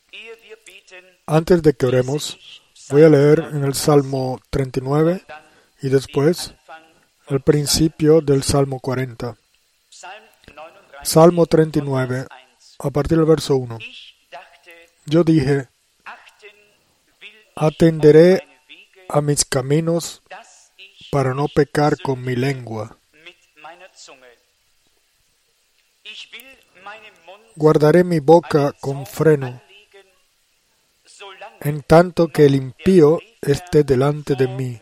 Antes de que oremos, voy a leer en el Salmo 39 y después el principio del Salmo 40. Salmo 39, a partir del verso 1. Yo dije, atenderé a mis caminos para no pecar con mi lengua. Guardaré mi boca con freno, en tanto que el impío esté delante de mí.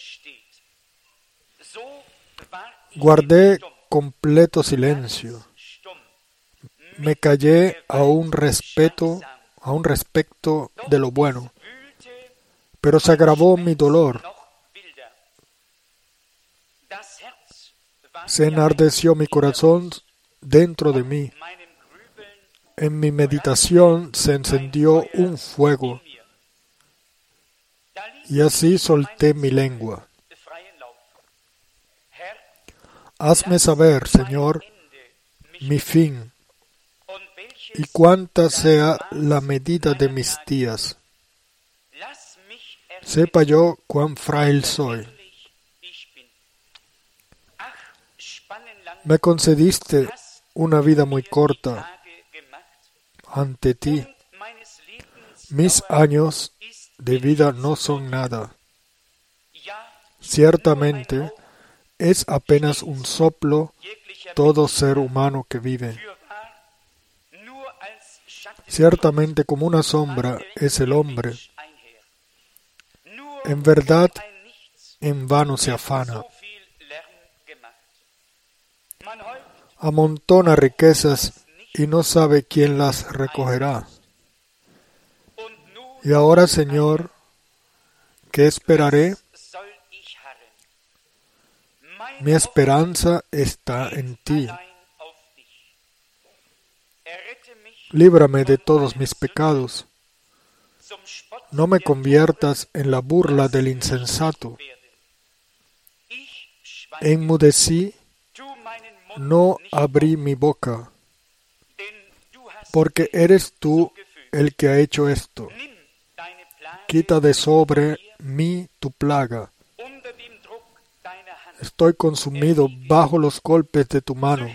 Guardé completo silencio. Me callé a un respecto de lo bueno, pero se agravó mi dolor. Se enardeció mi corazón dentro de mí. En mi meditación se encendió un fuego, y así solté mi lengua. Hazme saber, Señor, mi fin, y cuánta sea la medida de mis días. Sepa yo cuán frágil soy. Me concediste una vida muy corta ante ti. Mis años de vida no son nada. Ciertamente, es apenas un soplo todo ser humano que vive. Ciertamente como una sombra es el hombre. En verdad, en vano se afana. Amontona riquezas y no sabe quién las recogerá. Y ahora, Señor, ¿qué esperaré? Mi esperanza está en ti. Líbrame de todos mis pecados. No me conviertas en la burla del insensato. Enmudecí, no abrí mi boca, porque eres tú el que ha hecho esto. Quita de sobre mí tu plaga. Estoy consumido bajo los golpes de tu mano.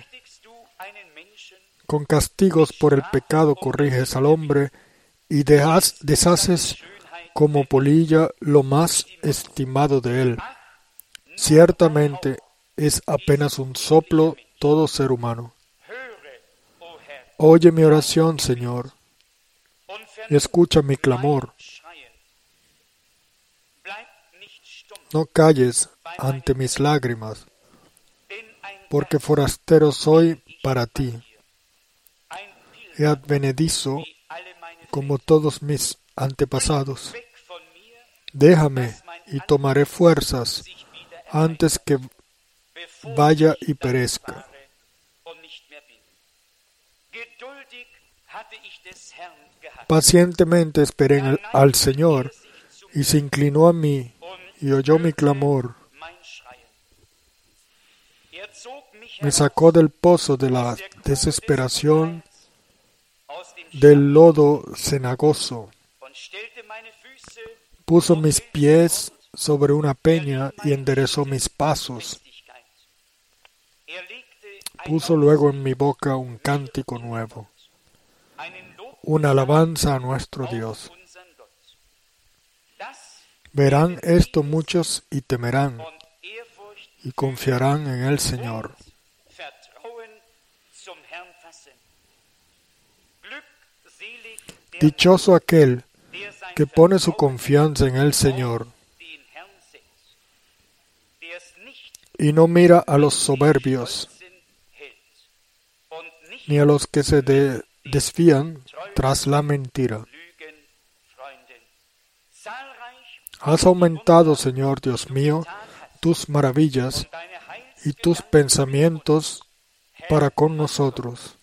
Con castigos por el pecado corriges al hombre y deshaces como polilla lo más estimado de él. Ciertamente es apenas un soplo todo ser humano. Oye mi oración, Señor, y escucha mi clamor. No calles ante mis lágrimas, porque forastero soy para ti, y advenedizo como todos mis antepasados. Déjame y tomaré fuerzas antes que vaya y perezca. Pacientemente esperé al Señor, y se inclinó a mí y oyó mi clamor. Me sacó del pozo de la desesperación, del lodo cenagoso. Puso mis pies sobre una peña y enderezó mis pasos. Puso luego en mi boca un cántico nuevo, una alabanza a nuestro Dios. Verán esto muchos y temerán, y confiarán en el Señor. Dichoso aquel que pone su confianza en el Señor y no mira a los soberbios, ni a los que se desvían tras la mentira. Has aumentado, Señor Dios mío, tus maravillas y tus pensamientos para con nosotros.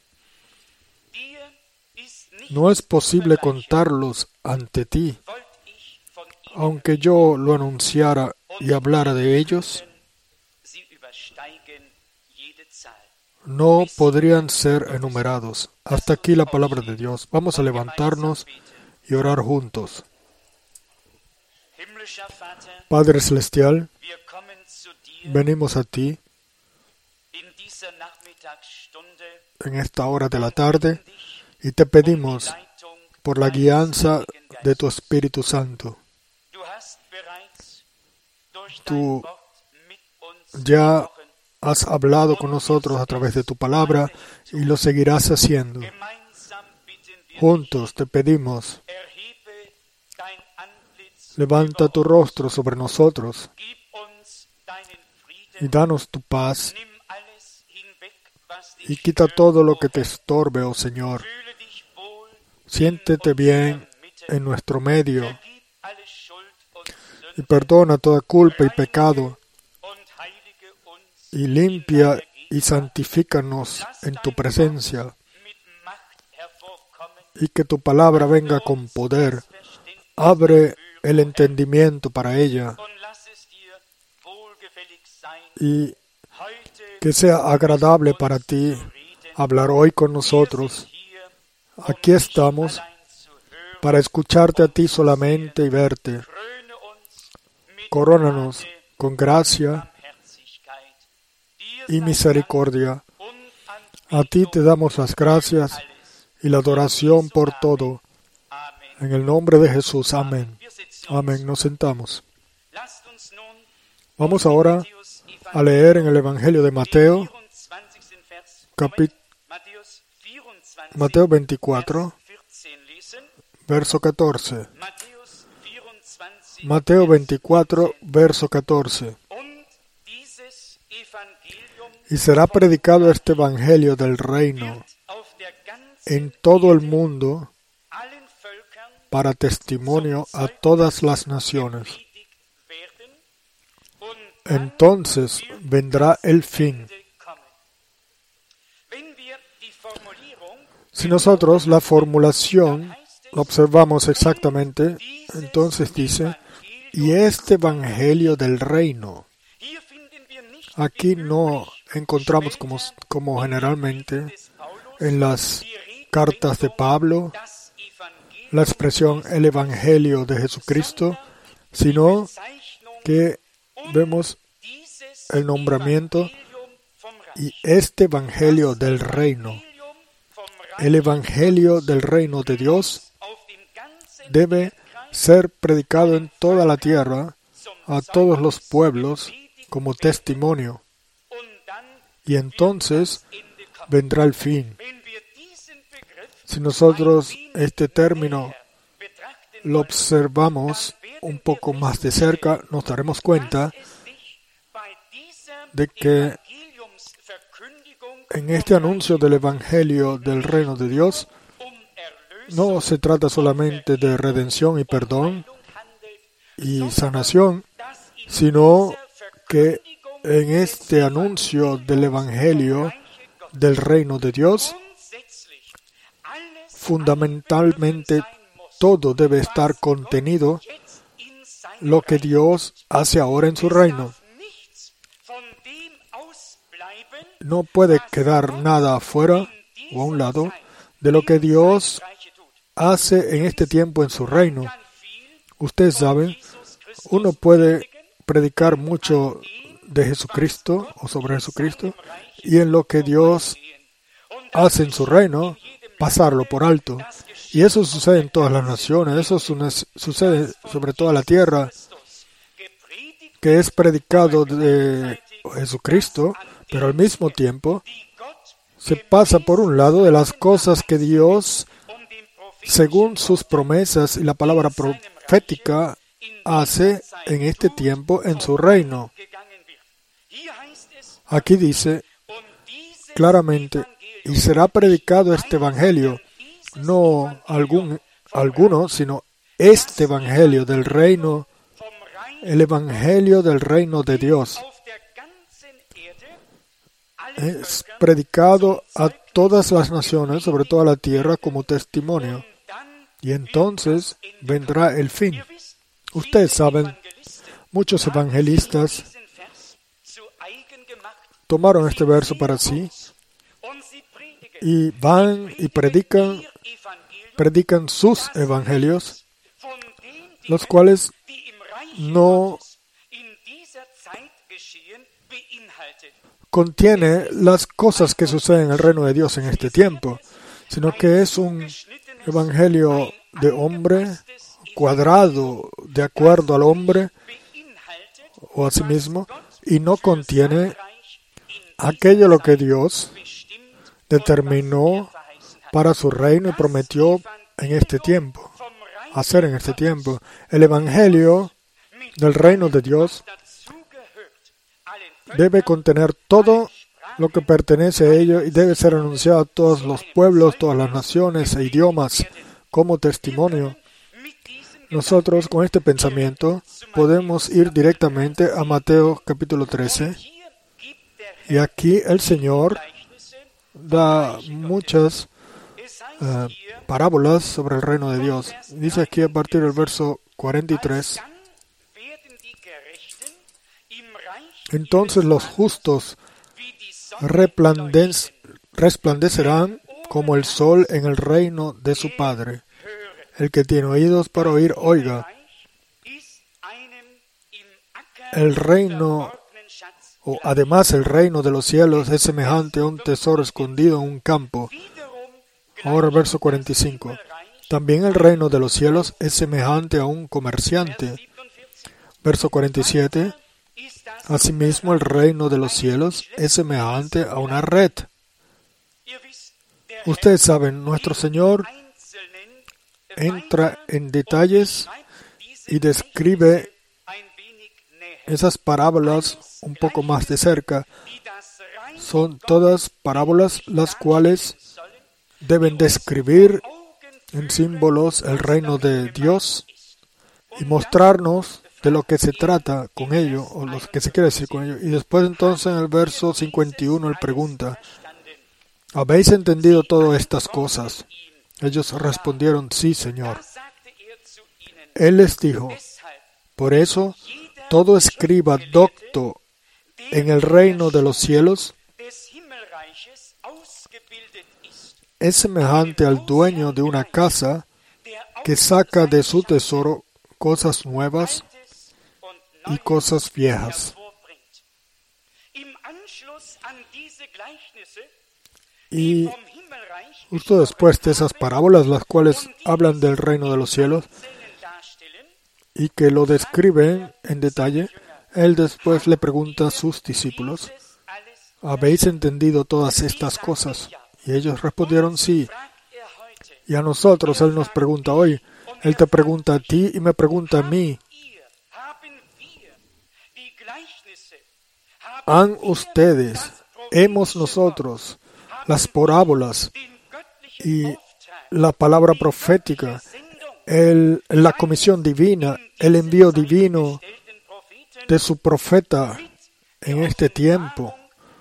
No es posible contarlos ante ti. Aunque yo lo anunciara y hablara de ellos, no podrían ser enumerados. Hasta aquí la palabra de Dios. Vamos a levantarnos y orar juntos. Padre Celestial, venimos a ti en esta hora de la tarde y te pedimos por la guianza de tu Espíritu Santo. Tú ya has hablado con nosotros a través de tu palabra y lo seguirás haciendo. Juntos te pedimos, levanta tu rostro sobre nosotros y danos tu paz y quita todo lo que te estorbe, oh Señor. Siéntete bien en nuestro medio y perdona toda culpa y pecado y limpia y santifícanos en tu presencia y que tu palabra venga con poder. Abre el entendimiento para ella y que sea agradable para ti hablar hoy con nosotros. Aquí estamos para escucharte a ti solamente y verte. Corónanos con gracia y misericordia. A ti te damos las gracias y la adoración por todo. En el nombre de Jesús. Amén. Amén. Nos sentamos. Vamos ahora a leer en el Evangelio de Mateo, Mateo 24, verso 14. Mateo 24, verso 14. Y será predicado este Evangelio del reino en todo el mundo para testimonio a todas las naciones. Entonces vendrá el fin. Si nosotros la formulación la observamos exactamente, entonces dice, y este Evangelio del reino. Aquí no encontramos como generalmente en las cartas de Pablo la expresión el Evangelio de Jesucristo, sino que vemos el nombramiento y este Evangelio del reino. El Evangelio del reino de Dios debe ser predicado en toda la tierra, a todos los pueblos, como testimonio. Y entonces vendrá el fin. Si nosotros este término lo observamos un poco más de cerca, nos daremos cuenta de que en este anuncio del Evangelio del reino de Dios no se trata solamente de redención y perdón y sanación, sino que en este anuncio del Evangelio del reino de Dios, fundamentalmente todo debe estar contenido lo que Dios hace ahora en su reino. No puede quedar nada afuera o a un lado de lo que Dios hace en este tiempo en su reino. Ustedes saben, uno puede predicar mucho de Jesucristo o sobre Jesucristo y en lo que Dios hace en su reino, pasarlo por alto. Y eso sucede en todas las naciones, eso sucede sobre toda la tierra, que es predicado de Jesucristo, pero al mismo tiempo se pasa por un lado de las cosas que Dios, según sus promesas y la palabra profética, hace en este tiempo en su reino. Aquí dice claramente, y será predicado este Evangelio, no alguno, sino este Evangelio del reino, el Evangelio del reino de Dios. Es predicado a todas las naciones, sobre toda la tierra, como testimonio. Y entonces vendrá el fin. Ustedes saben, muchos evangelistas tomaron este verso para sí y van y predican predican sus evangelios, los cuales no contiene las cosas que suceden en el reino de Dios en este tiempo, sino que es un evangelio de hombre, cuadrado de acuerdo al hombre o a sí mismo, y no contiene aquello lo que Dios determinó para su reino y prometió en este tiempo, hacer en este tiempo. El evangelio del reino de Dios debe contener todo lo que pertenece a ello y debe ser anunciado a todos los pueblos, todas las naciones e idiomas como testimonio. Nosotros con este pensamiento podemos ir directamente a Mateo capítulo 13 y aquí el Señor da muchas parábolas sobre el reino de Dios. Dice aquí a partir del verso 43: Entonces los justos resplandecerán como el sol en el reino de su Padre. El que tiene oídos para oír, oiga. El reino, o además el reino de los cielos, es semejante a un tesoro escondido en un campo. Ahora el verso 45. También el reino de los cielos es semejante a un comerciante. Verso 47. Asimismo, el reino de los cielos es semejante a una red. Ustedes saben, nuestro Señor entra en detalles y describe esas parábolas un poco más de cerca. Son todas parábolas las cuales deben describir en símbolos el reino de Dios y mostrarnos de lo que se trata con ello, o lo que se quiere decir con ello. Y después entonces en el verso 51 él pregunta: ¿habéis entendido todas estas cosas? Ellos respondieron: sí, Señor. Él les dijo: por eso, todo escriba docto en el reino de los cielos es semejante al dueño de una casa que saca de su tesoro cosas nuevas y cosas viejas. Y justo después de esas parábolas, las cuales hablan del reino de los cielos y que lo describen en detalle, él después le pregunta a sus discípulos: ¿habéis entendido todas estas cosas? Y ellos respondieron: sí. Y a nosotros él nos pregunta hoy. Él te pregunta a ti y me pregunta a mí: ¿han ustedes, hemos nosotros, las parábolas y la palabra profética, la comisión divina, el envío divino de su profeta en este tiempo,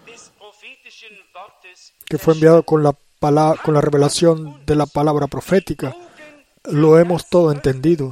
que fue enviado con la revelación de la palabra profética, lo hemos todo entendido?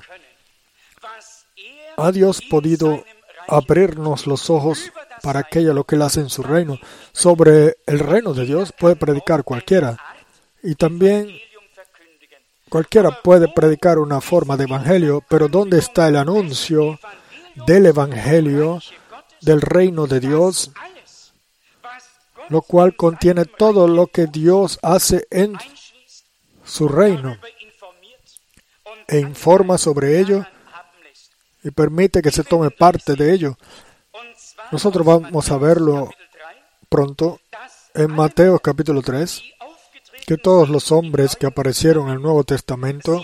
¿Ha Dios podido abrirnos los ojos para aquello lo que Él hace en su reino? Sobre el reino de Dios puede predicar cualquiera, y también cualquiera puede predicar una forma de evangelio, pero ¿dónde está el anuncio del evangelio del reino de Dios, lo cual contiene todo lo que Dios hace en su reino e informa sobre ello y permite que se tome parte de ello? Nosotros vamos a verlo pronto en Mateo capítulo 3, que todos los hombres que aparecieron en el Nuevo Testamento,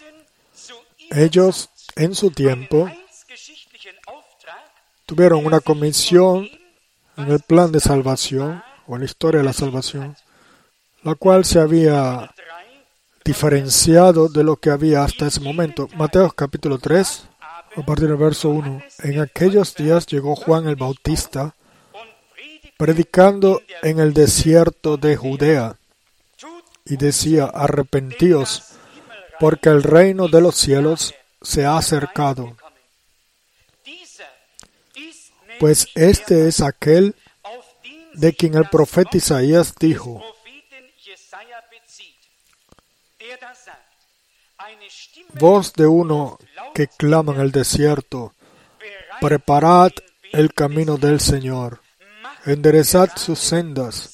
ellos en su tiempo tuvieron una comisión en el plan de salvación o en la historia de la salvación, la cual se había diferenciado de lo que había hasta ese momento. Mateo capítulo 3, a partir del verso 1. En aquellos días llegó Juan el Bautista, predicando en el desierto de Judea, y decía: arrepentíos, porque el reino de los cielos se ha acercado. Pues este es aquel de quien el profeta Isaías dijo: voz de uno que clama en el desierto, preparad el camino del Señor, enderezad sus sendas.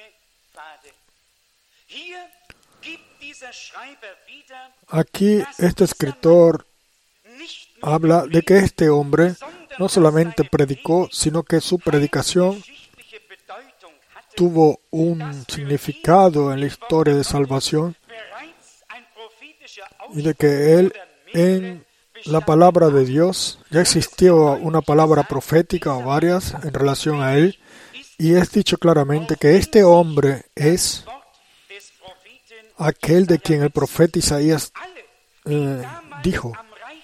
Aquí este escritor habla de que este hombre no solamente predicó, sino que su predicación tuvo un significado en la historia de salvación y de que él, en la palabra de Dios, ya existió una palabra profética o varias en relación a él, y es dicho claramente que este hombre es aquel de quien el profeta Isaías dijo.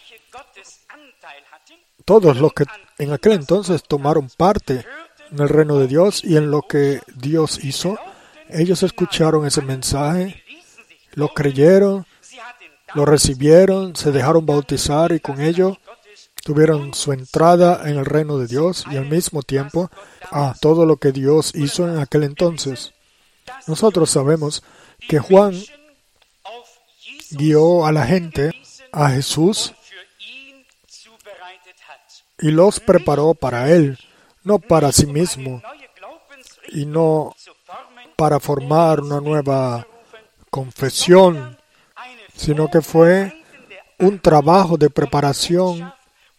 Todos los que en aquel entonces tomaron parte en el reino de Dios y en lo que Dios hizo, ellos escucharon ese mensaje, lo creyeron, lo recibieron, se dejaron bautizar y con ello tuvieron su entrada en el reino de Dios y al mismo tiempo a todo lo que Dios hizo en aquel entonces. Nosotros sabemos que Juan guió a la gente a Jesús y los preparó para Él, no para sí mismo y no para formar una nueva confesión, sino que fue un trabajo de preparación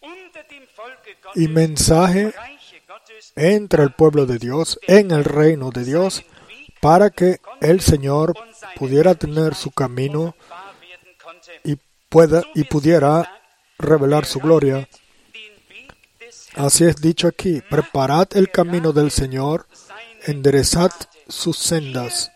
y mensaje entre el pueblo de Dios, en el reino de Dios, para que el Señor pudiera tener su camino y pudiera revelar su gloria. Así es dicho aquí, preparad el camino del Señor, enderezad sus sendas.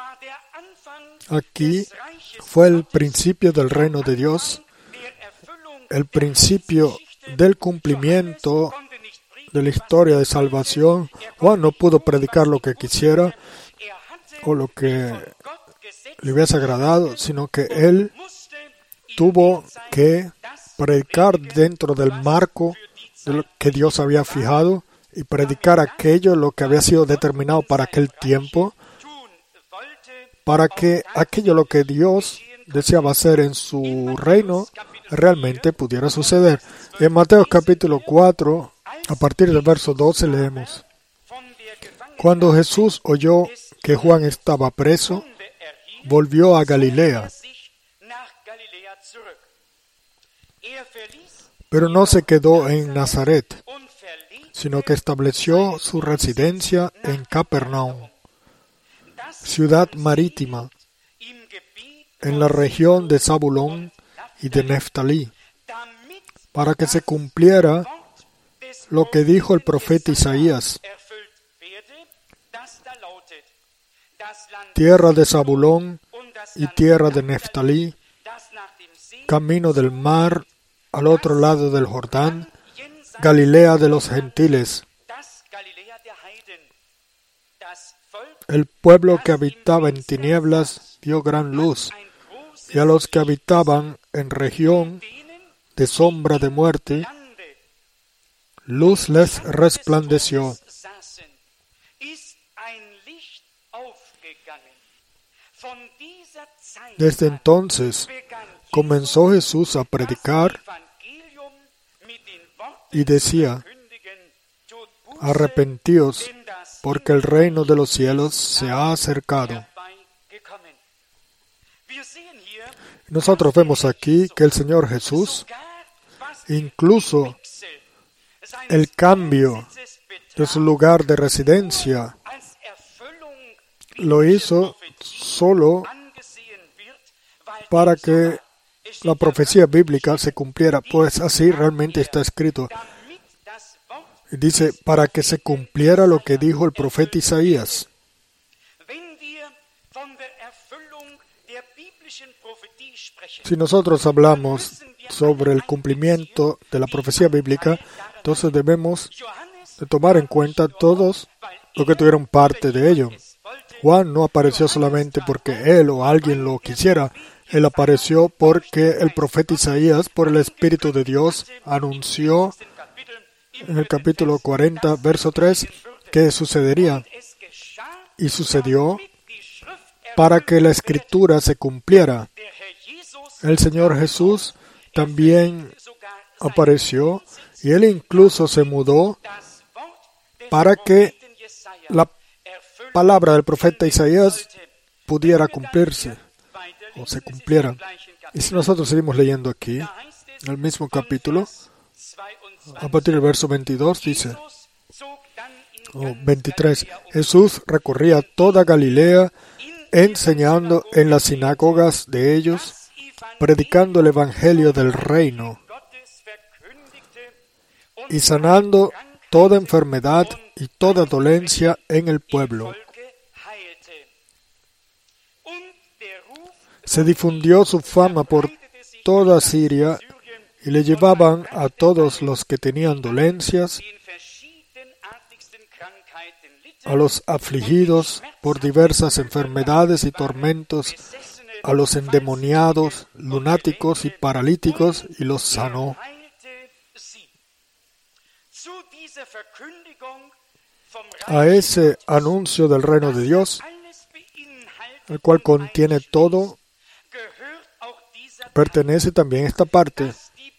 Aquí fue el principio del reino de Dios, el principio del cumplimiento de la historia de salvación. Juan no pudo predicar lo que quisiera o lo que le hubiese agradado, sino que él tuvo que predicar dentro del marco de lo que Dios había fijado y predicar aquello lo que había sido determinado para aquel tiempo, para que aquello lo que Dios deseaba hacer en su reino realmente pudiera suceder. Y en Mateo capítulo 4, a partir del verso 12 leemos: Cuando Jesús oyó que Juan estaba preso, volvió a Galilea. Pero no se quedó en Nazaret, sino que estableció su residencia en Capernaum, ciudad marítima, en la región de Zabulón y de Neftalí, para que se cumpliera lo que dijo el profeta Isaías: tierra de Zabulón y tierra de Neftalí, camino del mar al otro lado del Jordán, Galilea de los gentiles. El pueblo que habitaba en tinieblas vio gran luz, y a los que habitaban en región de sombra de muerte, luz les resplandeció. Desde entonces comenzó Jesús a predicar y decía: arrepentíos, porque el reino de los cielos se ha acercado. Nosotros vemos aquí que el Señor Jesús, incluso el cambio de su lugar de residencia, lo hizo solo para que la profecía bíblica se cumpliera, pues así realmente está escrito. Dice, para que se cumpliera lo que dijo el profeta Isaías. Si nosotros hablamos sobre el cumplimiento de la profecía bíblica, entonces debemos de tomar en cuenta todos los que tuvieron parte de ello. Juan no apareció solamente porque él o alguien lo quisiera. Él apareció porque el profeta Isaías, por el Espíritu de Dios, anunció en el capítulo 40, verso 3, que sucedería. Y sucedió para que la Escritura se cumpliera. el Señor Jesús también apareció y Él incluso se mudó para que la palabra del profeta Isaías pudiera cumplirse o se cumpliera. Y si nosotros seguimos leyendo aquí, en el mismo capítulo, a partir del verso 22 dice, o 23, Jesús recorría toda Galilea, enseñando en las sinagogas de ellos, predicando el evangelio del reino y sanando toda enfermedad y toda dolencia en el pueblo. Se difundió su fama por toda Siria y le llevaban a todos los que tenían dolencias, a los afligidos por diversas enfermedades y tormentos, a los endemoniados, lunáticos y paralíticos, y los sanó. A ese anuncio del reino de Dios, el cual contiene todo, pertenece también esta parte,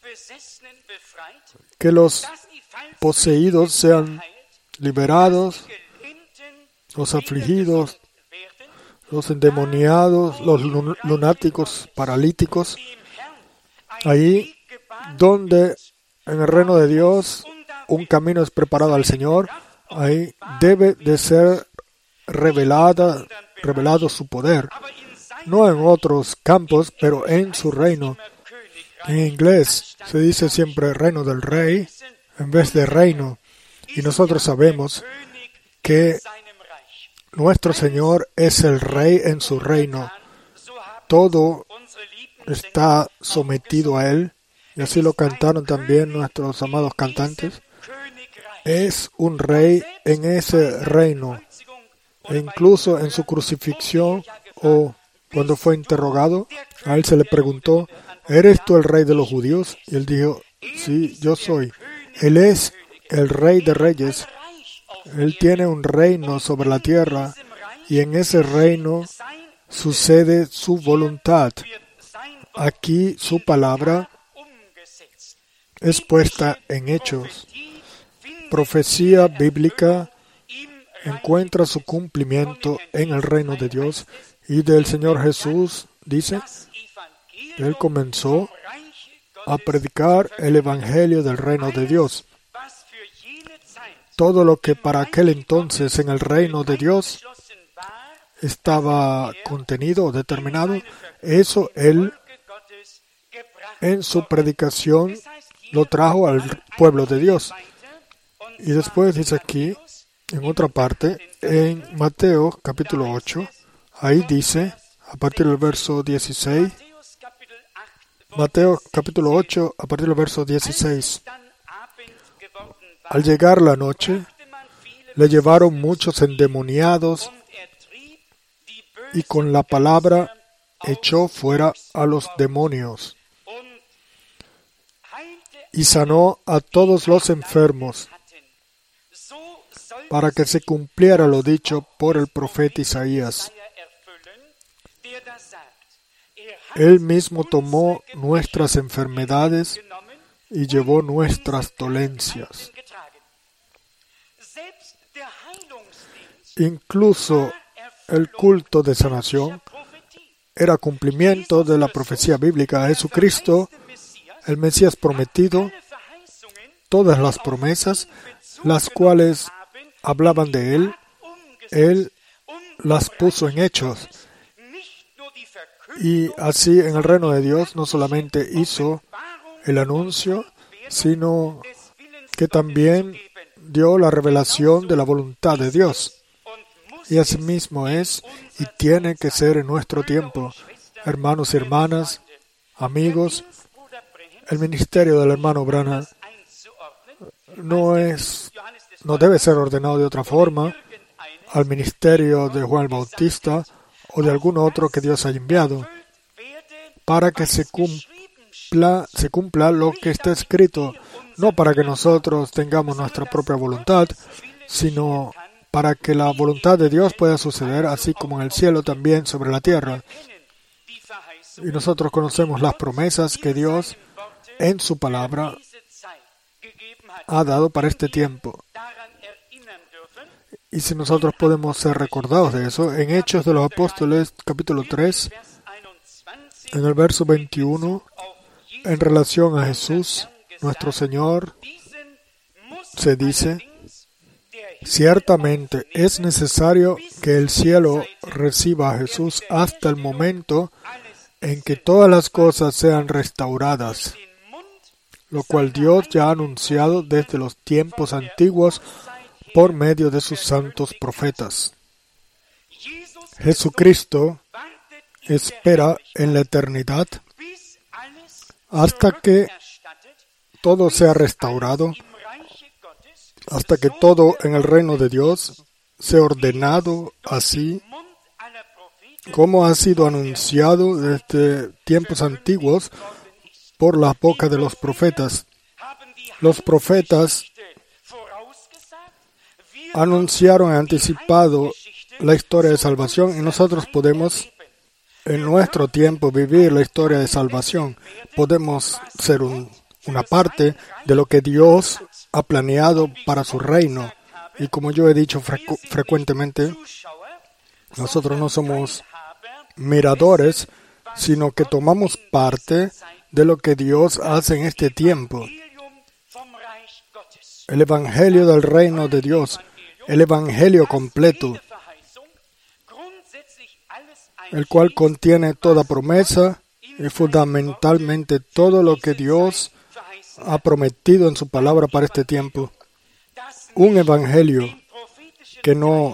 que los poseídos sean liberados, los afligidos, los endemoniados, los lunáticos, paralíticos. Ahí donde en el reino de Dios un camino es preparado al Señor, ahí debe de ser revelado su poder. No en otros campos, pero en su reino. En inglés se dice siempre reino del rey en vez de reino. Y nosotros sabemos que nuestro Señor es el rey en su reino. Todo está sometido a Él. Y así lo cantaron también nuestros amados cantantes. Es un rey en ese reino. E incluso en su crucifixión o cuando fue interrogado, a Él se le preguntó, ¿eres tú el rey de los judíos? Y Él dijo, sí, yo soy. Él es el rey de reyes. Él tiene un reino sobre la tierra y en ese reino sucede su voluntad. Aquí su palabra es puesta en hechos. Profecía bíblica encuentra su cumplimiento en el reino de Dios y del Señor Jesús, dice, Él comenzó a predicar el evangelio del reino de Dios. Todo lo que para aquel entonces en el reino de Dios estaba contenido o determinado, eso Él en su predicación lo trajo al pueblo de Dios. Y después dice aquí, en otra parte, en Mateo capítulo 8, ahí dice, a partir del verso 16, Mateo capítulo 8, a partir del verso 16, al llegar la noche, le llevaron muchos endemoniados y con la palabra echó fuera a los demonios y sanó a todos los enfermos, para que se cumpliera lo dicho por el profeta Isaías. Él mismo tomó nuestras enfermedades y llevó nuestras dolencias. Incluso el culto de sanación era cumplimiento de la profecía bíblica. Jesucristo, el Mesías prometido, todas las promesas, las cuales hablaban de Él las puso en hechos. Y así en el reino de Dios no solamente hizo el anuncio, sino que también dio la revelación de la voluntad de Dios. Y asimismo es y tiene que ser en nuestro tiempo. Hermanos y hermanas, amigos, el ministerio del hermano Branham no debe ser ordenado de otra forma al ministerio de Juan el Bautista o de algún otro que Dios haya enviado, para que se cumpla lo que está escrito, no para que nosotros tengamos nuestra propia voluntad, sino para que la voluntad de Dios pueda suceder, así como en el cielo también sobre la tierra. Y nosotros conocemos las promesas que Dios en su palabra ha dado para este tiempo. Y si nosotros podemos ser recordados de eso, en Hechos de los Apóstoles, capítulo 3, en el verso 21, en relación a Jesús, nuestro Señor, se dice: ciertamente es necesario que el cielo reciba a Jesús hasta el momento en que todas las cosas sean restauradas, lo cual Dios ya ha anunciado desde los tiempos antiguos por medio de sus santos profetas. Jesucristo espera en la eternidad hasta que todo sea restaurado, hasta que todo en el reino de Dios sea ordenado así como ha sido anunciado desde tiempos antiguos por la boca de los profetas. Los profetas anunciaron y anticipado la historia de salvación y nosotros podemos en nuestro tiempo vivir la historia de salvación. Podemos ser una parte de lo que Dios ha planeado para su reino. Y como yo he dicho frecuentemente, nosotros no somos miradores, sino que tomamos parte de lo que Dios hace en este tiempo. El Evangelio del reino de Dios, el Evangelio completo, el cual contiene toda promesa y fundamentalmente todo lo que Dios ha prometido en su palabra para este tiempo. Un Evangelio que no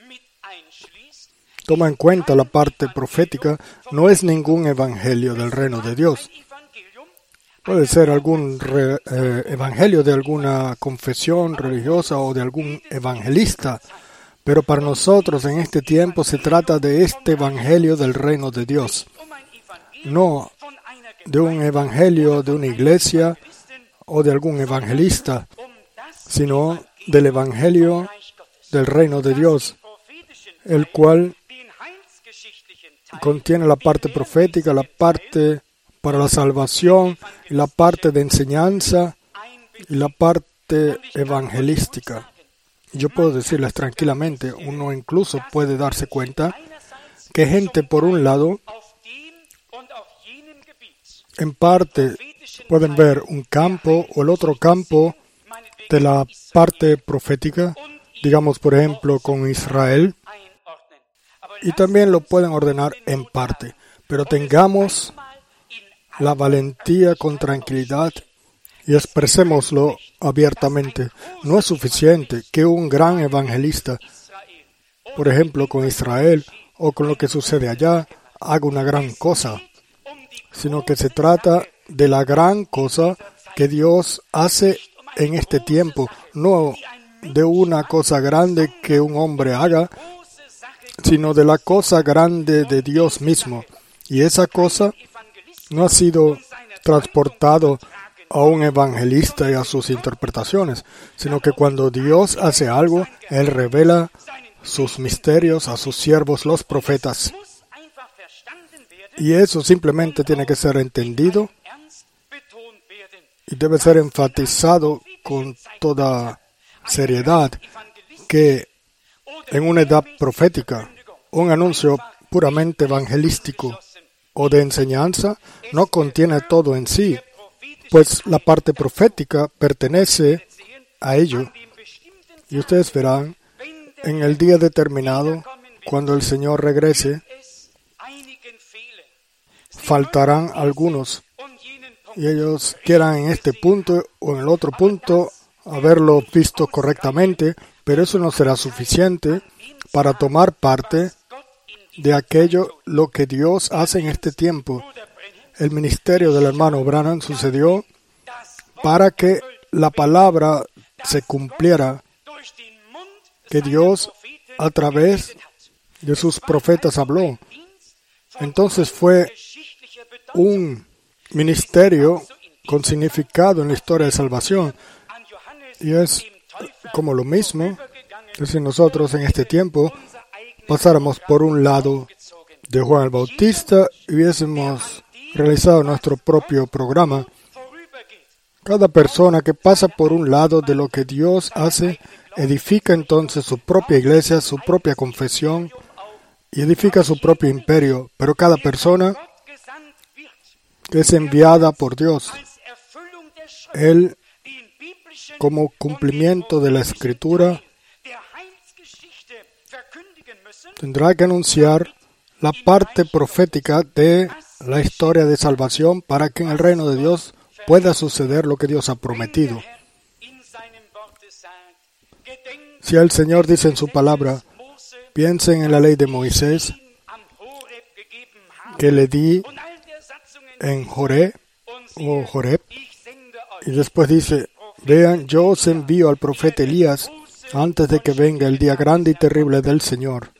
toma en cuenta la parte profética no es ningún Evangelio del reino de Dios. Puede ser algún evangelio de alguna confesión religiosa o de algún evangelista, pero para nosotros en este tiempo se trata de este evangelio del reino de Dios, no de un evangelio de una iglesia o de algún evangelista, sino del evangelio del reino de Dios, el cual contiene la parte profética, la parte para la salvación, y la parte de enseñanza y la parte evangelística. Yo puedo decirles tranquilamente, uno incluso puede darse cuenta que gente por un lado, en parte pueden ver un campo o el otro campo de la parte profética, digamos por ejemplo con Israel, y también lo pueden ordenar en parte, pero tengamos la valentía con tranquilidad y expresémoslo abiertamente. No es suficiente que un gran evangelista, por ejemplo con Israel o con lo que sucede allá, haga una gran cosa, sino que se trata de la gran cosa que Dios hace en este tiempo, no de una cosa grande que un hombre haga, sino de la cosa grande de Dios mismo. Y esa cosa no ha sido transportado a un evangelista y a sus interpretaciones, sino que cuando Dios hace algo, Él revela sus misterios a sus siervos, los profetas. Y eso simplemente tiene que ser entendido y debe ser enfatizado con toda seriedad, que en una edad profética, un anuncio puramente evangelístico o de enseñanza no contiene todo en sí, pues la parte profética pertenece a ello. Y ustedes verán, en el día determinado, cuando el Señor regrese, faltarán algunos, y ellos quieran en este punto o en el otro punto haberlo visto correctamente, pero eso no será suficiente para tomar parte de aquello lo que Dios hace en este tiempo. El ministerio del hermano Branham sucedió para que la palabra se cumpliera, que Dios a través de sus profetas habló. Entonces fue un ministerio con significado en la historia de salvación. Y es como lo mismo, si nosotros en este tiempo pasáramos por un lado de Juan el Bautista y hubiésemos realizado nuestro propio programa, cada persona que pasa por un lado de lo que Dios hace, edifica entonces su propia iglesia, su propia confesión y edifica su propio imperio. Pero cada persona que es enviada por Dios, él, como cumplimiento de la Escritura, tendrá que anunciar la parte profética de la historia de salvación para que en el reino de Dios pueda suceder lo que Dios ha prometido. Si el Señor dice en su palabra, piensen en la ley de Moisés que le di en Horeb, y después dice, vean, yo os envío al profeta Elías antes de que venga el día grande y terrible del Señor.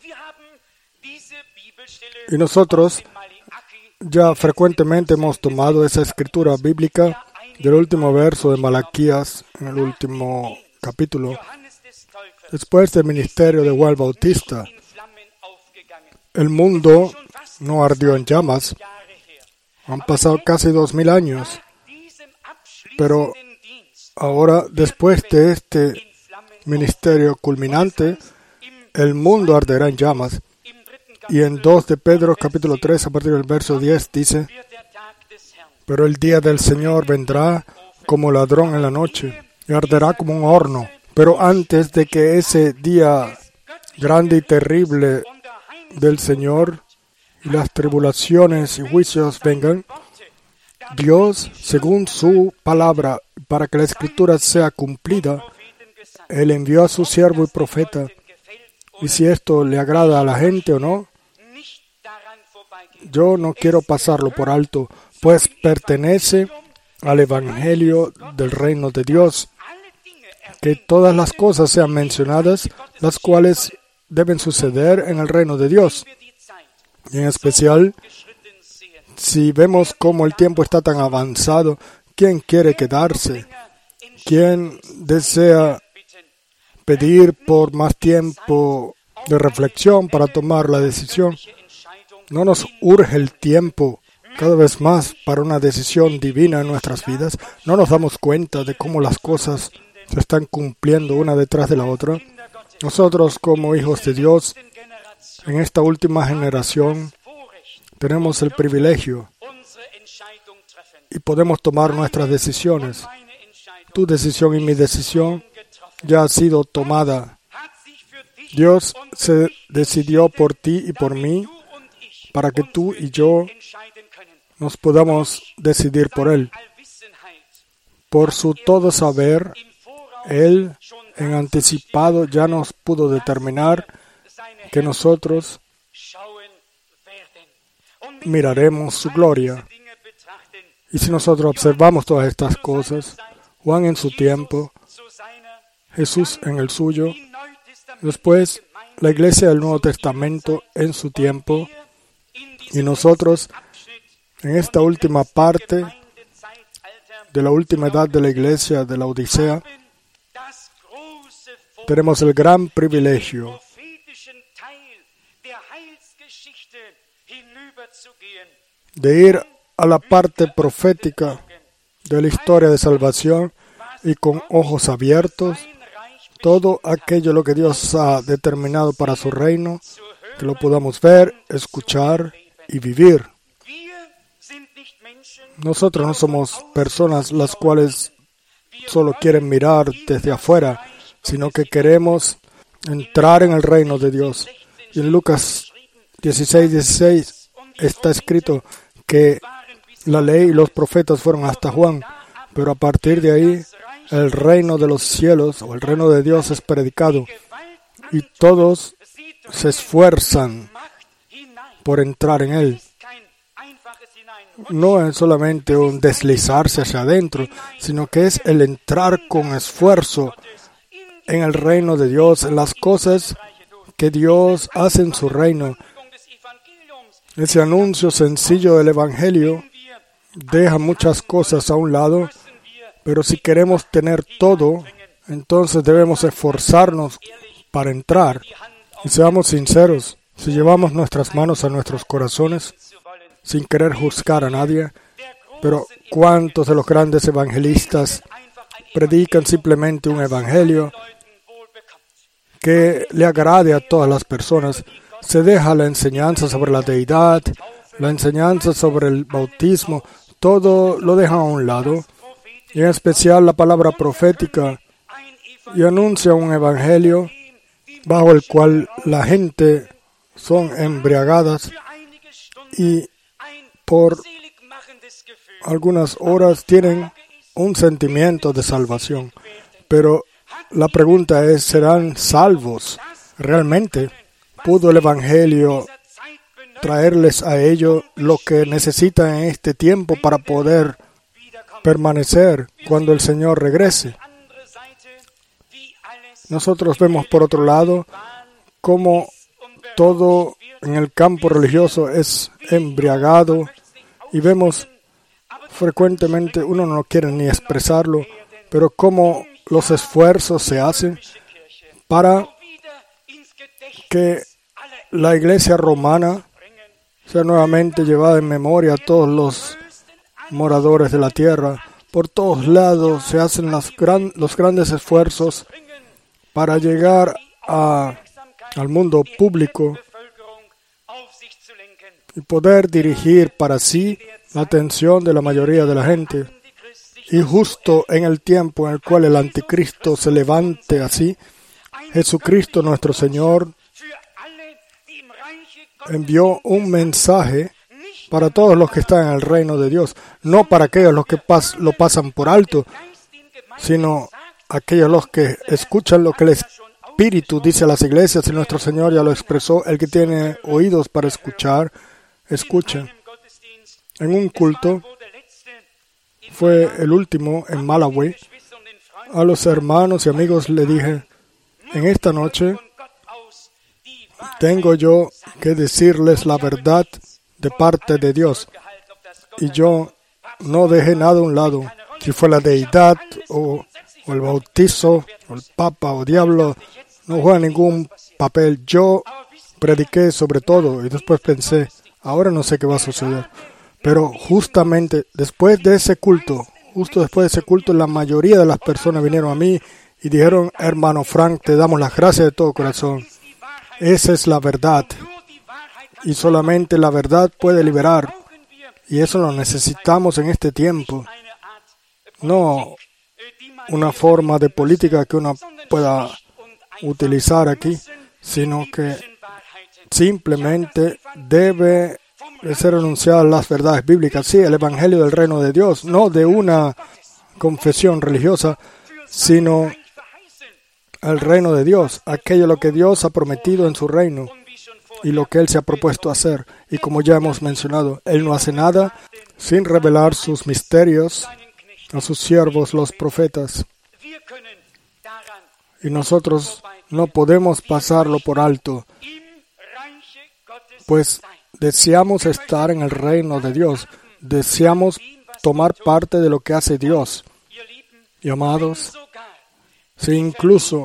Y nosotros ya frecuentemente hemos tomado esa escritura bíblica del último verso de Malaquías, en el último capítulo. Después del ministerio de Juan el Bautista, el mundo no ardió en llamas. Han pasado casi 2000 años. Pero ahora, después de este ministerio culminante, el mundo arderá en llamas. Y en 2 de Pedro, capítulo 3, a partir del verso 10, dice, pero el día del Señor vendrá como ladrón en la noche, y arderá como un horno. Pero antes de que ese día grande y terrible del Señor y las tribulaciones y juicios vengan, Dios, según su palabra, para que la Escritura sea cumplida, Él envió a su siervo y profeta. Y si esto le agrada a la gente o no, yo no quiero pasarlo por alto, pues pertenece al Evangelio del reino de Dios, que todas las cosas sean mencionadas, las cuales deben suceder en el reino de Dios. Y en especial, si vemos cómo el tiempo está tan avanzado, ¿quién quiere quedarse? ¿Quién desea pedir por más tiempo de reflexión para tomar la decisión? ¿No nos urge el tiempo cada vez más para una decisión divina en nuestras vidas? ¿No nos damos cuenta de cómo las cosas se están cumpliendo una detrás de la otra? Nosotros, como hijos de Dios, en esta última generación, tenemos el privilegio y podemos tomar nuestras decisiones. Tu decisión y mi decisión ya ha sido tomada. Dios se decidió por ti y por mí para que tú y yo nos podamos decidir por Él. Por su todo saber, Él en anticipado ya nos pudo determinar que nosotros miraremos su gloria. Y si nosotros observamos todas estas cosas, Juan en su tiempo, Jesús en el suyo, después la Iglesia del Nuevo Testamento en su tiempo, y nosotros en esta última parte de la última edad de la Iglesia de la Odisea, tenemos el gran privilegio de ir a la parte profética de la historia de salvación y con ojos abiertos, todo aquello lo que Dios ha determinado para su reino, que lo podamos ver, escuchar y vivir. Nosotros no somos personas las cuales solo quieren mirar desde afuera, sino que queremos entrar en el reino de Dios. Y en Lucas 16:16 está escrito que la ley y los profetas fueron hasta Juan, pero a partir de ahí el reino de los cielos o el reino de Dios es predicado y todos se esfuerzan por entrar en él. No es solamente un deslizarse hacia adentro, sino que es el entrar con esfuerzo en el reino de Dios, en las cosas que Dios hace en su reino. Ese anuncio sencillo del Evangelio deja muchas cosas a un lado, pero si queremos tener todo, entonces debemos esforzarnos para entrar. Y seamos sinceros, Si llevamos nuestras manos a nuestros corazones, sin querer juzgar a nadie, pero ¿cuántos de los grandes evangelistas predican simplemente un evangelio que le agrade a todas las personas? Se deja la enseñanza sobre la deidad, la enseñanza sobre el bautismo, todo lo deja a un lado, y en especial la palabra profética, y anuncia un evangelio bajo el cual la gente son embriagadas y por algunas horas tienen un sentimiento de salvación. Pero la pregunta es, ¿serán salvos realmente? ¿Pudo el evangelio traerles a ellos lo que necesitan en este tiempo para poder permanecer cuando el Señor regrese? Nosotros vemos por otro lado cómo todo en el campo religioso es embriagado y vemos frecuentemente, uno no quiere ni expresarlo, pero cómo los esfuerzos se hacen para que la iglesia romana sea nuevamente llevada en memoria a todos los moradores de la tierra. Por todos lados se hacen los grandes esfuerzos para llegar al mundo público y poder dirigir para sí la atención de la mayoría de la gente. Y justo en el tiempo en el cual el anticristo se levante así, Jesucristo nuestro Señor envió un mensaje para todos los que están en el reino de Dios, no para aquellos los que lo pasan por alto, sino aquellos los que escuchan lo que el Espíritu dice a las iglesias, y nuestro Señor ya lo expresó: el que tiene oídos para escuchar, escuche. En un culto, fue el último en Malawi, a los hermanos y amigos le dije: en esta noche tengo yo que decirles la verdad de parte de Dios. Y yo no dejé nada a un lado. Si fue la deidad o el bautizo o el papa o diablo, no juega ningún papel. Yo prediqué sobre todo y después pensé, ahora no sé qué va a suceder. Pero justamente después de ese culto, la mayoría de las personas vinieron a mí y dijeron: hermano Frank, te damos las gracias de todo corazón. Esa es la verdad. Y solamente la verdad puede liberar. Y eso lo necesitamos en este tiempo. No una forma de política que uno pueda utilizar aquí, sino que simplemente debe de ser anunciadas las verdades bíblicas. Sí, el evangelio del reino de Dios, no de una confesión religiosa, sino el reino de Dios, aquello lo que Dios ha prometido en su reino y lo que Él se ha propuesto hacer. Y como ya hemos mencionado, Él no hace nada sin revelar sus misterios a sus siervos, los profetas. Y nosotros no podemos pasarlo por alto, pues deseamos estar en el reino de Dios, deseamos tomar parte de lo que hace Dios. Y amados, si incluso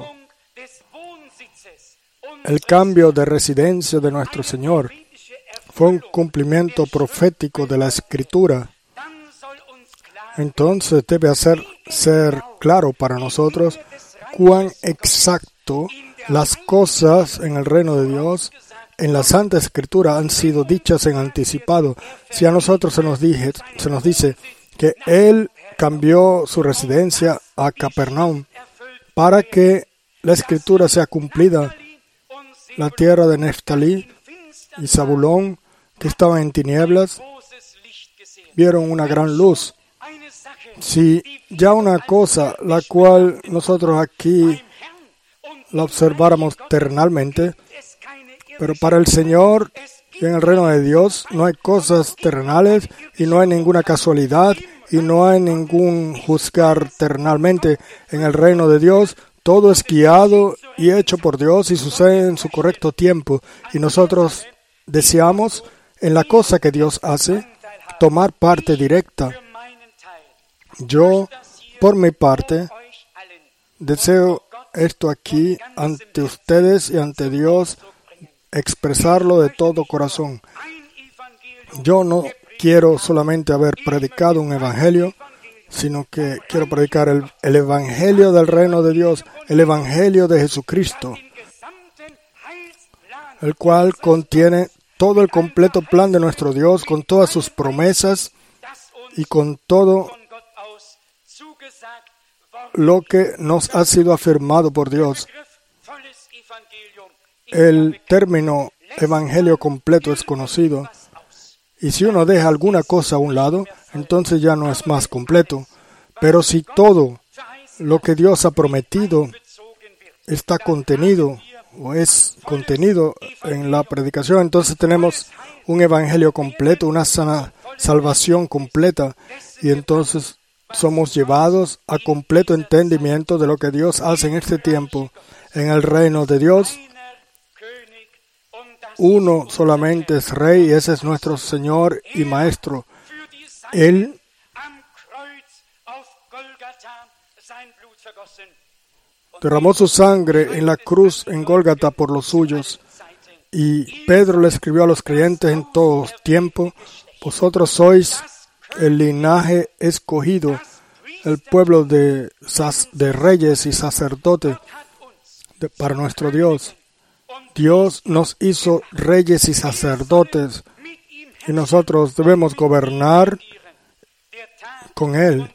el cambio de residencia de nuestro Señor fue un cumplimiento profético de la Escritura, entonces debe ser claro para nosotros cuán exacto las cosas en el reino de Dios, en la Santa Escritura, han sido dichas en anticipado. Si a nosotros se nos dice que Él cambió su residencia a Capernaum para que la Escritura sea cumplida, la tierra de Neftalí y Zabulón, que estaban en tinieblas, vieron una gran luz. Si ya una cosa, la cual nosotros aquí la observáramos terrenalmente, pero para el Señor y en el reino de Dios no hay cosas terrenales y no hay ninguna casualidad y no hay ningún juzgar terrenalmente. En el reino de Dios todo es guiado y hecho por Dios y sucede en su correcto tiempo. Y nosotros deseamos, en la cosa que Dios hace, tomar parte directa. Yo, por mi parte, deseo esto aquí ante ustedes y ante Dios expresarlo de todo corazón. Yo no quiero solamente haber predicado un evangelio, sino que quiero predicar el evangelio del reino de Dios, el evangelio de Jesucristo, el cual contiene todo el completo plan de nuestro Dios, con todas sus promesas y con todo lo que nos ha sido afirmado por Dios. El término evangelio completo es conocido, y si uno deja alguna cosa a un lado, entonces ya no es más completo. Pero si todo lo que Dios ha prometido está contenido o es contenido en la predicación, entonces tenemos un evangelio completo, una salvación completa, y entonces somos llevados a completo entendimiento de lo que Dios hace en este tiempo. En el reino de Dios, uno solamente es Rey, y ese es nuestro Señor y Maestro. Él derramó su sangre en la cruz en Gólgata por los suyos. Y Pedro le escribió a los creyentes en todo tiempo: vosotros sois el linaje escogido, el pueblo de reyes y sacerdotes para nuestro Dios. Dios nos hizo reyes y sacerdotes, y nosotros debemos gobernar con Él.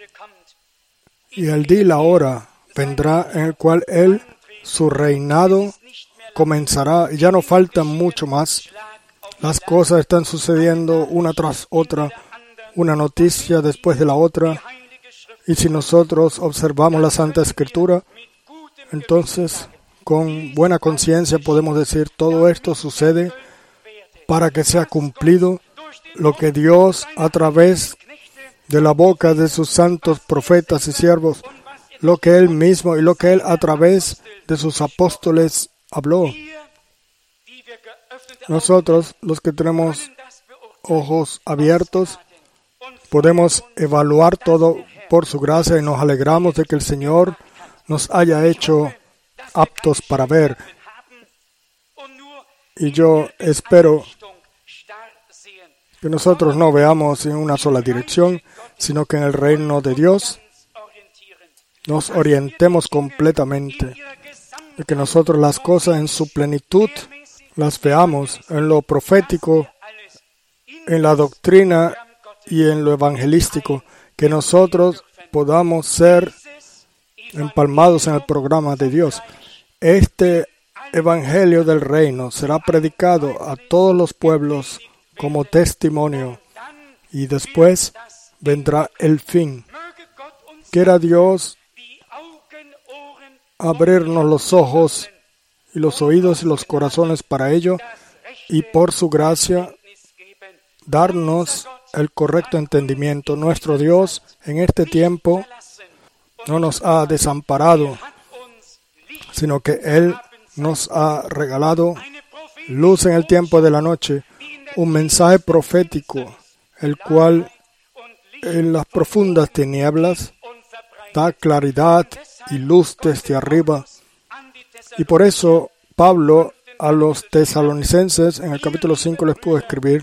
Y el día y la hora vendrá en el cual su reinado comenzará, y ya no falta mucho más. Las cosas están sucediendo una tras otra, una noticia después de la otra, y si nosotros observamos la Santa Escritura, entonces con buena conciencia podemos decir: todo esto sucede para que sea cumplido lo que Dios, a través de la boca de sus santos profetas y siervos, lo que Él mismo y lo que Él a través de sus apóstoles habló. Nosotros, los que tenemos ojos abiertos, podemos evaluar todo por su gracia, y nos alegramos de que el Señor nos haya hecho aptos para ver. Y yo espero que nosotros no veamos en una sola dirección, sino que en el reino de Dios nos orientemos completamente, y que nosotros las cosas en su plenitud las veamos en lo profético, en la doctrina y en lo evangelístico, que nosotros podamos ser empalmados en el programa de Dios. Este evangelio del reino será predicado a todos los pueblos como testimonio, y después vendrá el fin. Quiera Dios abrirnos los ojos y los oídos y los corazones para ello, y por su gracia darnos el correcto entendimiento. Nuestro Dios en este tiempo no nos ha desamparado, sino que Él nos ha regalado luz en el tiempo de la noche, un mensaje profético, el cual en las profundas tinieblas da claridad y luz desde arriba. Y por eso Pablo a los tesalonicenses en el capítulo 5 les pudo escribir: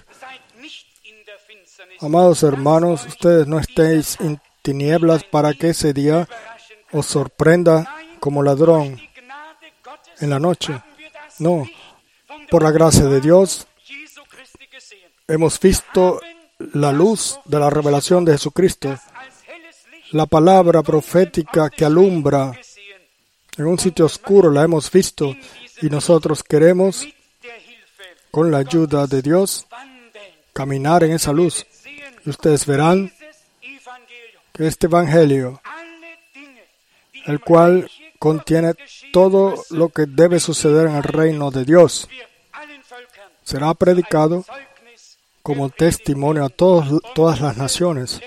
amados hermanos, ustedes no estéis en tinieblas para que ese día os sorprenda como ladrón en la noche. No, por la gracia de Dios hemos visto la luz de la revelación de Jesucristo, la palabra profética que alumbra en un sitio oscuro, la hemos visto, y nosotros queremos, con la ayuda de Dios, caminar en esa luz. Y ustedes verán que este evangelio, el cual contiene todo lo que debe suceder en el reino de Dios, será predicado como testimonio a todas las naciones.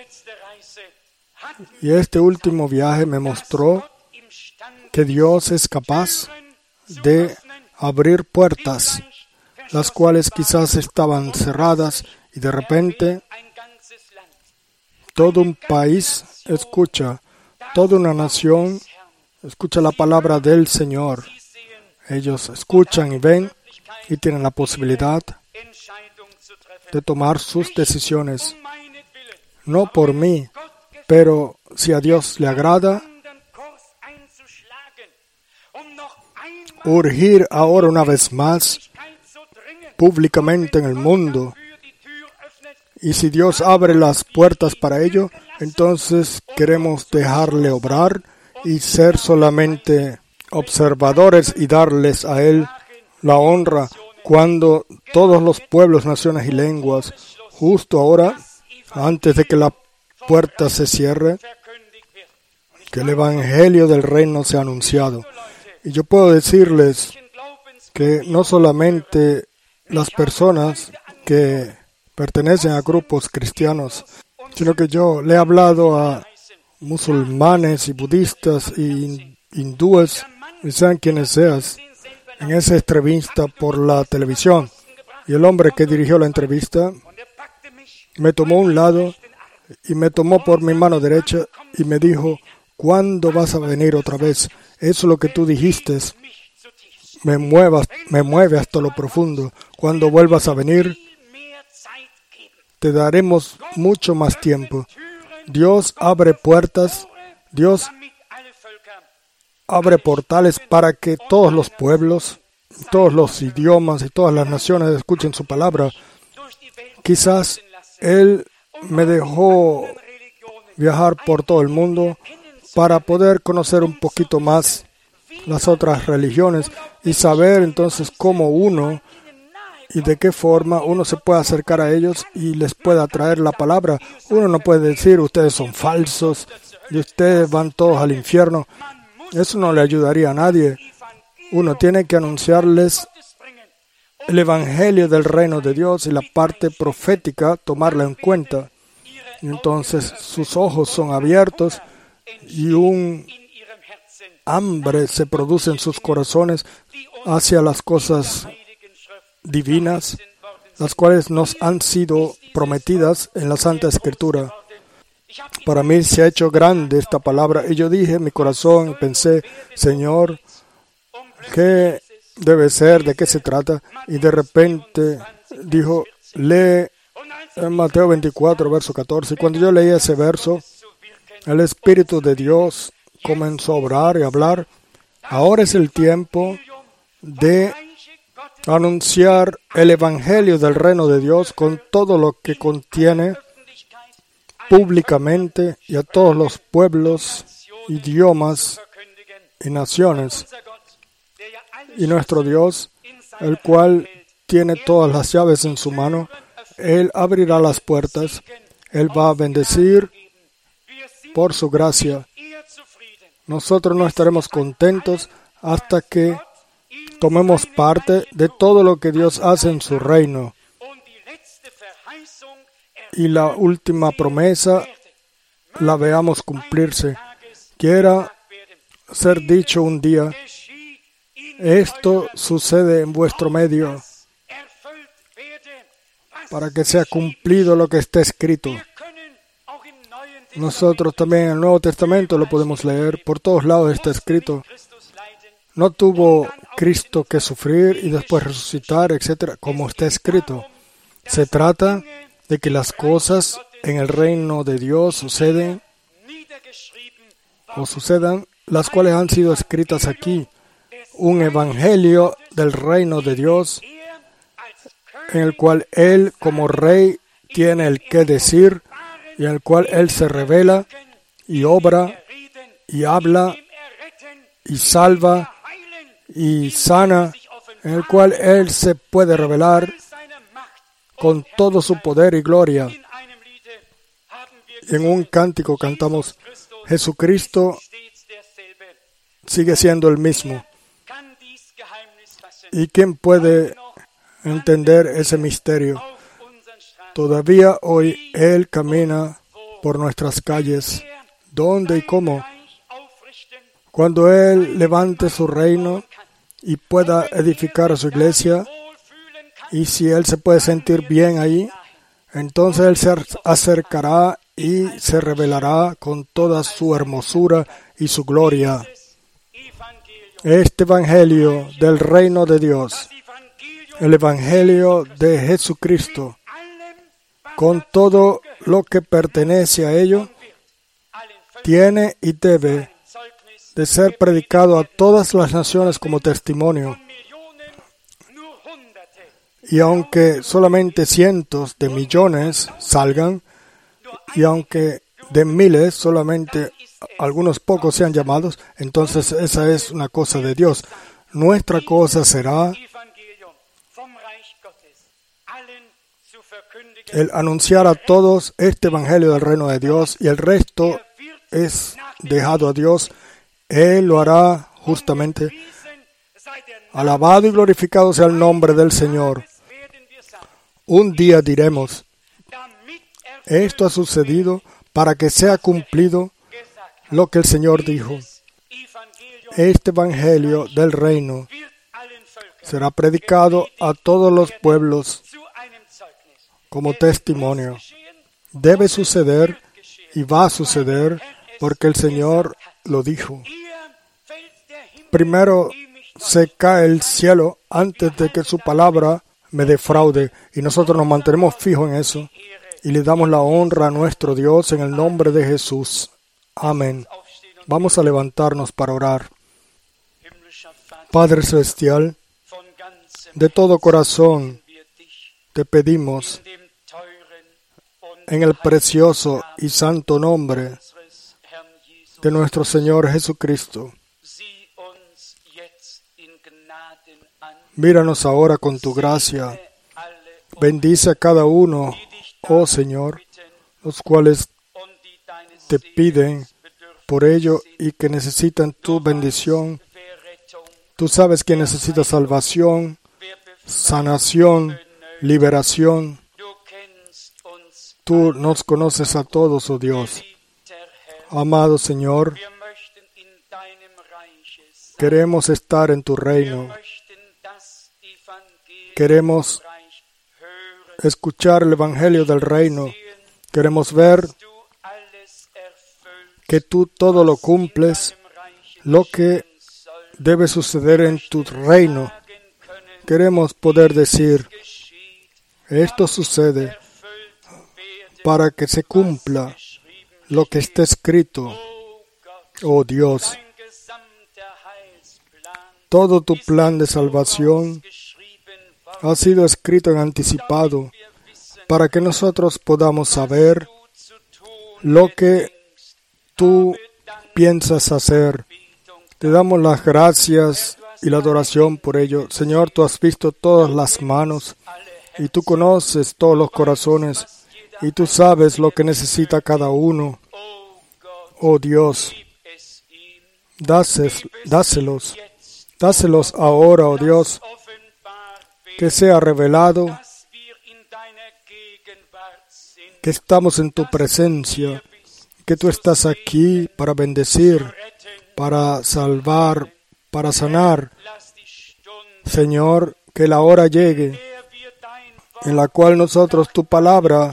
Y este último viaje me mostró que Dios es capaz de abrir puertas, las cuales quizás estaban cerradas, y de repente todo un país escucha, toda una nación escucha la palabra del Señor. Ellos escuchan y ven y tienen la posibilidad de tomar sus decisiones. No por mí, pero si a Dios le agrada, urgir ahora una vez más públicamente en el mundo. Y si Dios abre las puertas para ello, entonces queremos dejarle obrar y ser solamente observadores y darles a Él la honra cuando todos los pueblos, naciones y lenguas, justo ahora, antes de que la puerta se cierre, que el Evangelio del Reino sea anunciado. Y yo puedo decirles que no solamente las personas que pertenecen a grupos cristianos, sino que yo le he hablado a musulmanes y budistas y hindúes, y sean quienes seas, en esa entrevista por la televisión. Y el hombre que dirigió la entrevista me tomó a un lado y me tomó por mi mano derecha y me dijo: ¿cuándo vas a venir otra vez? Eso es lo que tú dijiste. Me mueve hasta lo profundo. Cuando vuelvas a venir, te daremos mucho más tiempo. Dios abre puertas, Dios abre portales para que todos los pueblos, todos los idiomas y todas las naciones escuchen su palabra. Quizás Él me dejó viajar por todo el mundo para poder conocer un poquito más las otras religiones y saber entonces cómo uno y de qué forma uno se puede acercar a ellos y les pueda traer la palabra. Uno no puede decir: ustedes son falsos y ustedes van todos al infierno. Eso no le ayudaría a nadie. Uno tiene que anunciarles el Evangelio del Reino de Dios y la parte profética, tomarla en cuenta. Y entonces sus ojos son abiertos y un hambre se produce en sus corazones hacia las cosas divinas, las cuales nos han sido prometidas en la Santa Escritura. Para mí se ha hecho grande esta palabra y yo dije en mi corazón y pensé: Señor, ¿qué debe ser? ¿De qué se trata? Y de repente dijo: lee en Mateo 24, verso 14. Y cuando yo leí ese verso, el Espíritu de Dios comenzó a obrar y a hablar. Ahora es el tiempo de anunciar el Evangelio del Reino de Dios con todo lo que contiene públicamente y a todos los pueblos, idiomas y naciones. Y nuestro Dios, el cual tiene todas las llaves en su mano, Él abrirá las puertas, Él va a bendecir por su gracia. Nosotros no estaremos contentos hasta que tomemos parte de todo lo que Dios hace en su reino. Y la última promesa la veamos cumplirse. Quiera ser dicho un día: esto sucede en vuestro medio, para que sea cumplido lo que está escrito. Nosotros también en el Nuevo Testamento lo podemos leer, por todos lados está escrito. No tuvo Cristo que sufrir y después resucitar, etc., como está escrito. Se trata de que las cosas en el reino de Dios sucedan, las cuales han sido escritas aquí. Un evangelio del reino de Dios, en el cual Él como Rey tiene el qué decir, y en el cual Él se revela y obra y habla y salva y sana, en el cual Él se puede revelar con todo su poder y gloria. Y en un cántico cantamos: Jesucristo sigue siendo el mismo. ¿Y quién puede entender ese misterio? Todavía hoy Él camina por nuestras calles. ¿Dónde y cómo? Cuando Él levante su reino y pueda edificar su iglesia, y si Él se puede sentir bien ahí, entonces Él se acercará y se revelará con toda su hermosura y su gloria. Este evangelio del reino de Dios, el Evangelio de Jesucristo, con todo lo que pertenece a ello, tiene y debe de ser predicado a todas las naciones como testimonio. Y aunque solamente cientos de millones salgan, y aunque de miles solamente algunos pocos sean llamados, entonces esa es una cosa de Dios. Nuestra cosa será el anunciar a todos este Evangelio del reino de Dios, y el resto es dejado a Dios. Él lo hará justamente. Alabado y glorificado sea el nombre del Señor. Un día diremos, esto ha sucedido para que sea cumplido lo que el Señor dijo. Este Evangelio del reino será predicado a todos los pueblos como testimonio. Debe suceder y va a suceder porque el Señor lo dijo. Primero se cae el cielo antes de que su palabra me defraude, y nosotros nos mantenemos fijos en eso y le damos la honra a nuestro Dios en el nombre de Jesús. Amén. Vamos a levantarnos para orar. Padre Celestial, de todo corazón te pedimos, en el precioso y santo nombre de nuestro Señor Jesucristo, míranos ahora con tu gracia. Bendice a cada uno, oh Señor, los cuales te piden por ello y que necesitan tu bendición. Tú sabes que necesita salvación, sanación, liberación. Tú nos conoces a todos, oh Dios. Amado Señor, queremos estar en tu reino. Queremos escuchar el Evangelio del reino. Queremos ver que tú todo lo cumples, lo que debe suceder en tu reino. Queremos poder decir, esto sucede para que se cumpla lo que está escrito. Oh Dios, todo tu plan de salvación ha sido escrito en anticipado para que nosotros podamos saber lo que tú piensas hacer. Te damos las gracias y la adoración por ello. Señor, tú has visto todas las manos y tú conoces todos los corazones y tú sabes lo que necesita cada uno. Oh Dios, dáselos ahora, oh Dios, que sea revelado que estamos en tu presencia, que tú estás aquí para bendecir, para salvar, para sanar. Señor, que la hora llegue en la cual nosotros tu palabra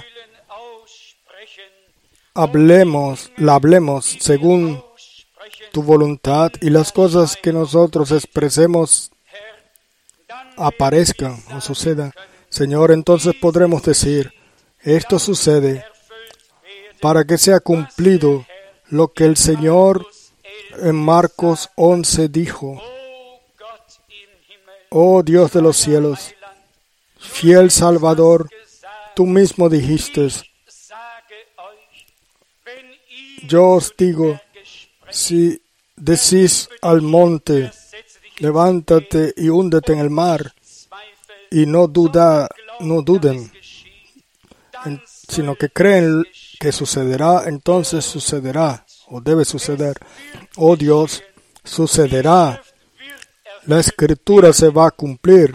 la hablemos según tu voluntad, y las cosas que nosotros expresemos aparezcan o sucedan. Señor, entonces podremos decir, esto sucede para que sea cumplido lo que el Señor en Marcos 11 dijo. Oh Dios de los cielos, fiel Salvador, tú mismo dijiste, yo os digo, si decís al monte, levántate y húndete en el mar, y no duden, sino que creen que sucederá, entonces sucederá, o debe suceder. Oh Dios, sucederá. La Escritura se va a cumplir.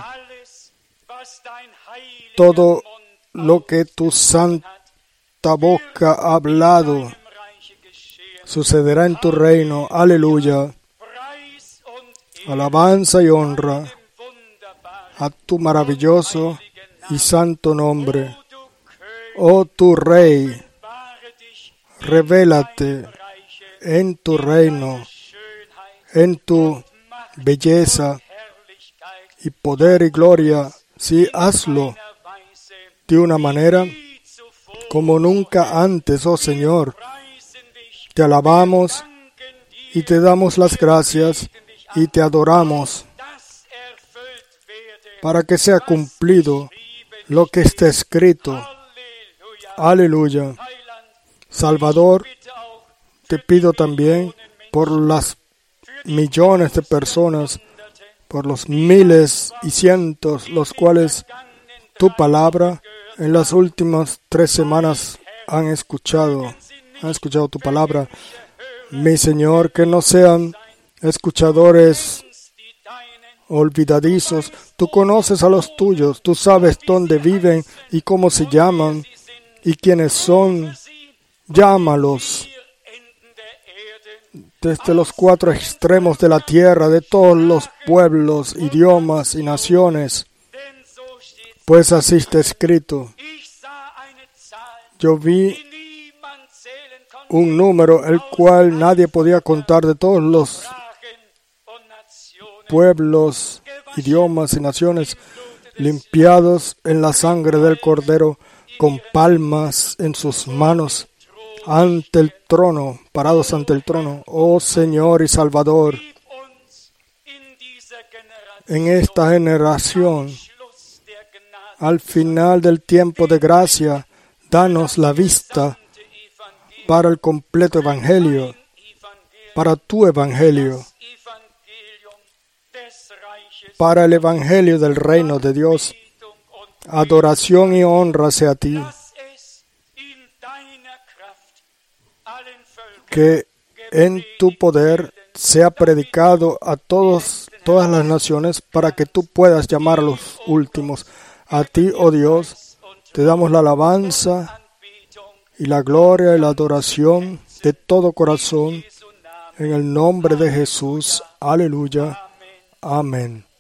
Todo lo que tu santa boca ha hablado sucederá en tu reino. Aleluya. Alabanza y honra a tu maravilloso y santo nombre. Oh tu Rey, revélate en tu reino, en tu belleza y poder y gloria Sí, hazlo de una manera como nunca antes, oh Señor. Te alabamos y te damos las gracias y te adoramos para que sea cumplido lo que está escrito. Aleluya. Salvador, te pido también por las millones de personas, por los miles y cientos, los cuales tu palabra en las últimas 3 semanas han escuchado tu palabra. Mi Señor, que no sean escuchadores olvidadizos. Tú conoces a los tuyos, tú sabes dónde viven y cómo se llaman y quiénes son. Llámalos desde los 4 extremos de la tierra, de todos los pueblos, idiomas y naciones, pues así está escrito. Yo vi un número el cual nadie podía contar, de todos los pueblos, idiomas y naciones, limpiados en la sangre del Cordero, con palmas en sus manos, ante el trono, parados ante el trono. Oh Señor y Salvador, en esta generación, al final del tiempo de gracia, danos la vista para el completo evangelio, para tu evangelio, para el evangelio del reino de Dios. Adoración y honra sea a ti. Que en tu poder sea predicado a todas las naciones, para que tú puedas llamar a los últimos. A ti, oh Dios, te damos la alabanza y la gloria y la adoración de todo corazón, en el nombre de Jesús. Aleluya. Amén.